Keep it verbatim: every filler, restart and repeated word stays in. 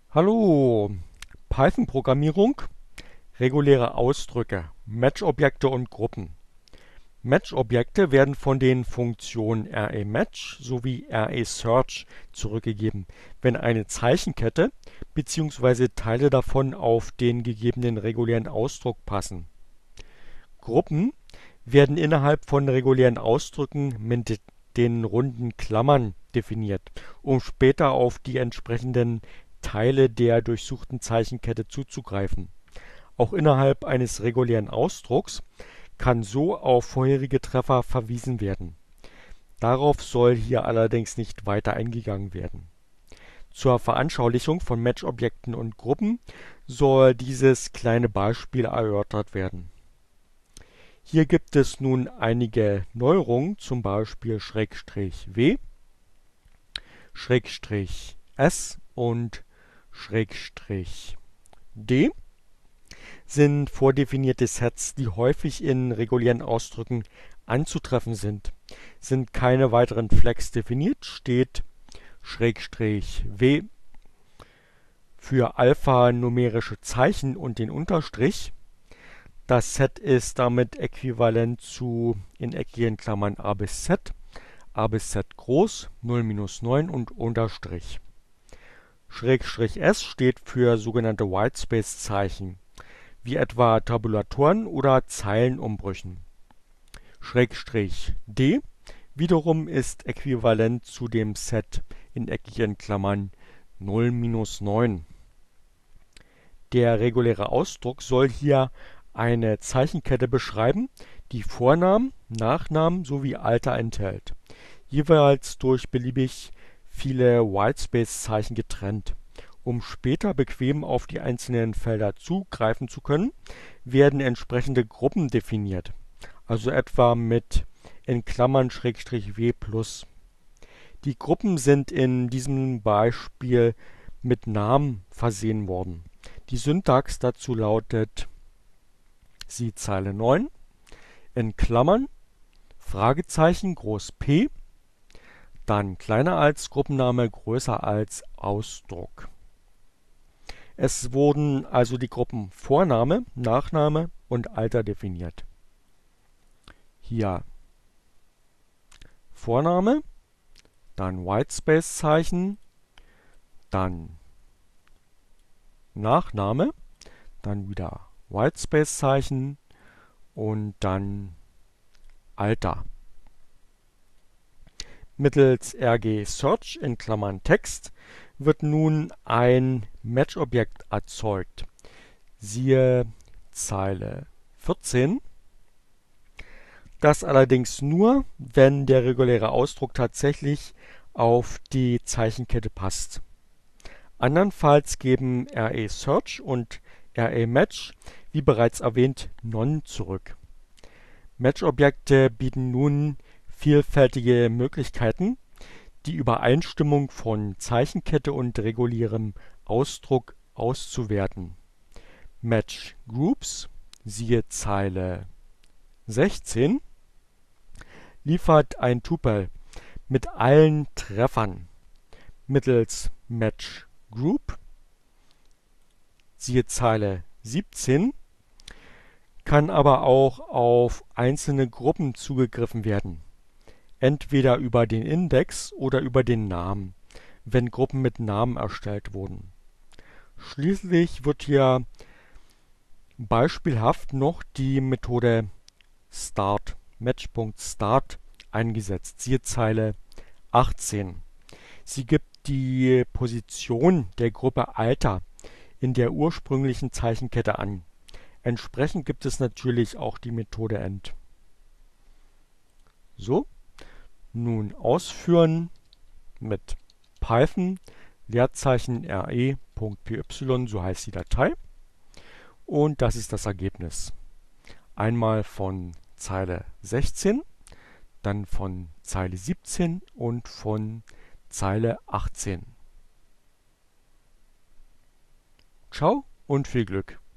Hallo, Python-Programmierung, reguläre Ausdrücke, Match-Objekte und Gruppen. Match-Objekte werden von den Funktionen arrayMatch sowie arraySearch zurückgegeben, wenn eine Zeichenkette bzw. Teile davon auf den gegebenen regulären Ausdruck passen. Gruppen werden innerhalb von regulären Ausdrücken mit den runden Klammern definiert, um später auf die entsprechenden Teile der durchsuchten Zeichenkette zuzugreifen. Auch innerhalb eines regulären Ausdrucks kann so auf vorherige Treffer verwiesen werden. Darauf soll hier allerdings nicht weiter eingegangen werden. Zur Veranschaulichung von Match-Objekten und Gruppen soll dieses kleine Beispiel erörtert werden. Hier gibt es nun einige Neuerungen, zum Beispiel Schrägstrich W, Schrägstrich S und Schrägstrich D sind vordefinierte Sets, die häufig in regulären Ausdrücken anzutreffen sind. Sind keine weiteren Flags definiert, steht Schrägstrich W für alphanumerische Zeichen und den Unterstrich. Das Set ist damit äquivalent zu in eckigen Klammern a bis z, a bis z groß, null minus neun und Unterstrich. Schrägstrich S steht für sogenannte Whitespace-Zeichen, wie etwa Tabulatoren oder Zeilenumbrüchen. Schrägstrich D wiederum ist äquivalent zu dem Set in eckigen Klammern null minus neun. Der reguläre Ausdruck soll hier eine Zeichenkette beschreiben, die Vornamen, Nachnamen sowie Alter enthält, jeweils durch beliebig viele Whitespace-Zeichen getrennt. Um später bequem auf die einzelnen Felder zugreifen zu können, werden entsprechende Gruppen definiert, also etwa mit in Klammern Schrägstrich W plus. Die Gruppen sind in diesem Beispiel mit Namen versehen worden. Die Syntax dazu lautet, siehe Zeile neun, in Klammern, Fragezeichen groß P, dann kleiner als Gruppenname, größer als Ausdruck. Es wurden also die Gruppen Vorname, Nachname und Alter definiert. Hier Vorname, dann Whitespace-Zeichen, dann Nachname, dann wieder Whitespace-Zeichen und dann Alter. Mittels arraySearch in Klammern Text wird nun ein Match-Objekt erzeugt. Siehe Zeile vierzehn. Das allerdings nur, wenn der reguläre Ausdruck tatsächlich auf die Zeichenkette passt. Andernfalls geben arraySearch und arrayMatch, wie bereits erwähnt, None zurück. Match-Objekte bieten nun vielfältige Möglichkeiten, die Übereinstimmung von Zeichenkette und regulärem Ausdruck auszuwerten. Match Groups, siehe Zeile sechzehn, liefert ein Tupel mit allen Treffern mittels Match Group, siehe Zeile siebzehn, kann aber auch auf einzelne Gruppen zugegriffen werden, entweder über den Index oder über den Namen, wenn Gruppen mit Namen erstellt wurden. Schließlich wird hier beispielhaft noch die Methode Start, Match.Start eingesetzt, siehe Zeile achtzehn. Sie gibt die Position der Gruppe Alter in der ursprünglichen Zeichenkette an. Entsprechend gibt es natürlich auch die Methode End. So, nun ausführen mit Python Leerzeichen re.py, so heißt die Datei. Und das ist das Ergebnis. Einmal von Zeile sechzehn, dann von Zeile siebzehn und von Zeile achtzehn. Ciao und viel Glück!